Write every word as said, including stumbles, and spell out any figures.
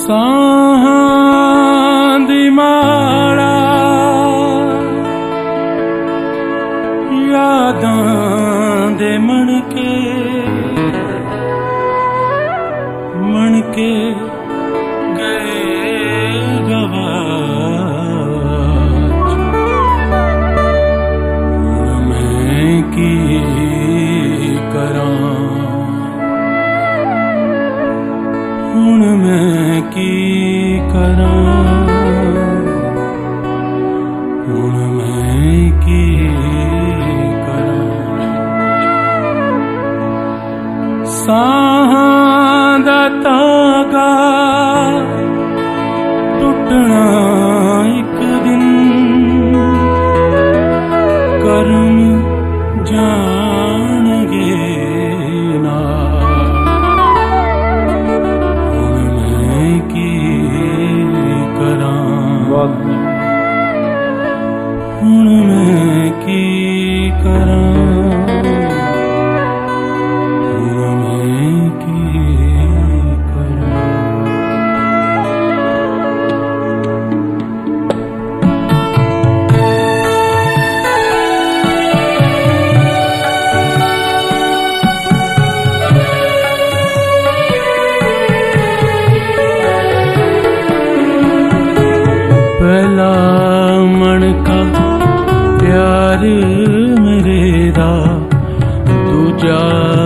ਸਾਹਾਂ ਦੀ ਮਾਲਾ ਯਾਦਾਂ ਦੇ ਮਣਕੇ ਮਣਕੇ ਗਏ ਗਵਾਚ। ਹੁਣ ਮੈਂ ਕੀ ਕਰਾਂ, ਹੁਣ ਮੈਂ ਕੀ ਕਰਾਂ, ਹੁਣ ਮੈਂ ਕੀ ਕਰਾਂ। ਸਾਹਾਂ ਦਾ ਤਾਗਾ ਟੁੱਟਣਾ ਇੱਕ ਦਿਨ, ਕਰਮ ਜਾਣਗੇ ਨਾ। ਹੁਣ ਮੈਂ ਕੀ ਕਰਾਂ, ਹੁਣ ਮੈਂ ਕੀ ਕਰਾਂ, ਹੁਣ ਮੈਂ ਕੀ ਕਰਾਂ। पहला मणका प्यार मेरे दा, दूजा